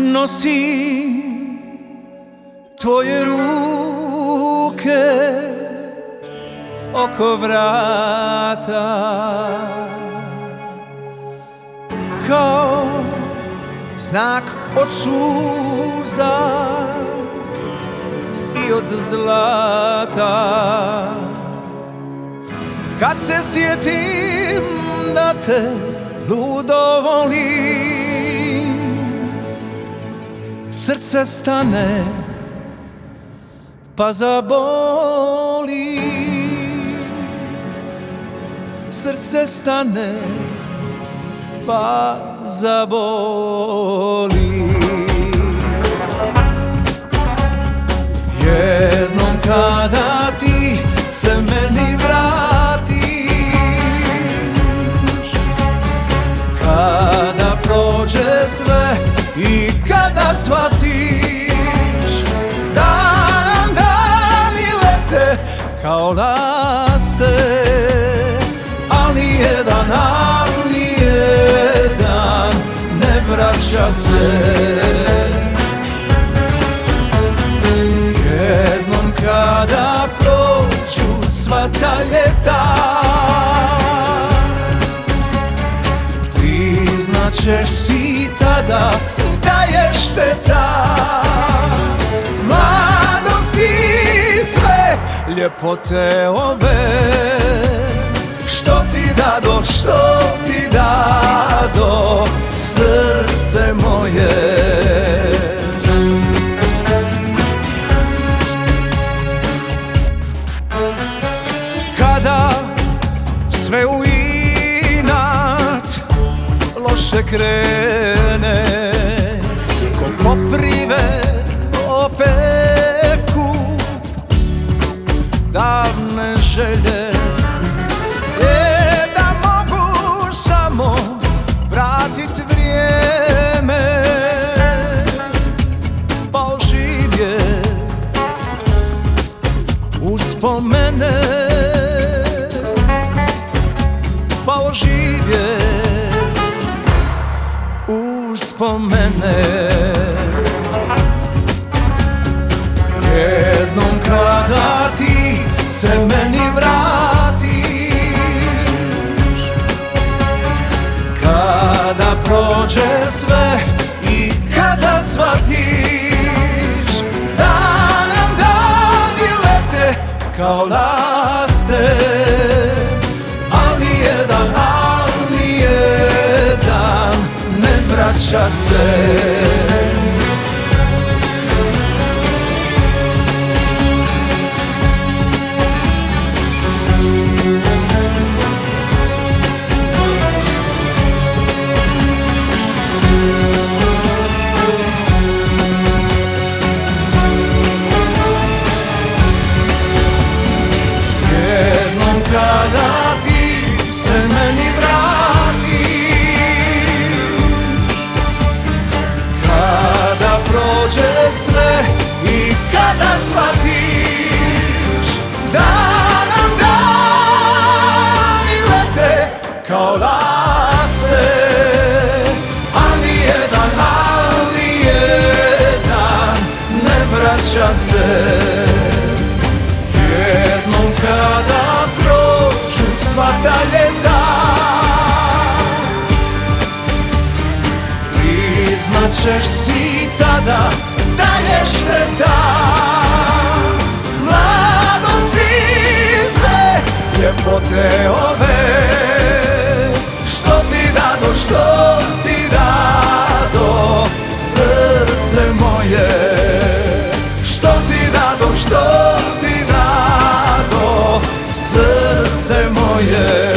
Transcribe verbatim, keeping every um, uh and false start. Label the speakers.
Speaker 1: nosim tvoje ruke oko vrata, kao znak od suza i od zlata. Kad se sjetim da te ludo volim, srce stane pa zaboli. Srce stane pa zaboli. Jednom kada ti se meni vratiš, kada prođe sve i kada shvatiš da nam dani lete kao laste, al nijedan, al nijedan ne vraća se. Jednom kada prođu sva ta ljeta, priznaćeš si tada da je šteta mladosti sve ljepote ove. Što ti dado, što ti dado srce moje. Kada sve u inat loše krene, ko koprive opeku davne želje, vratit vrijeme pa oživjet uspomene, pa oživjet uspomene. Jednom kada ti se meni vratiš, kada prođe sve i kada shvatiš da nam dani lete kao laste, al nijedan, al nijedan ne vraća se. Kada ti se meni vratiš, kada prođe sve i kada shvatiš da nam dani lete kao laste, al nijedan, al nijedan ne vraća se. Jednom kada prođu sva ta ljeta, priznaćeš si tada da je šteta mladosti sve ljepote ove. Što ti dado, što ti dado srce moje. Što ti dado, što ti dado srce moje.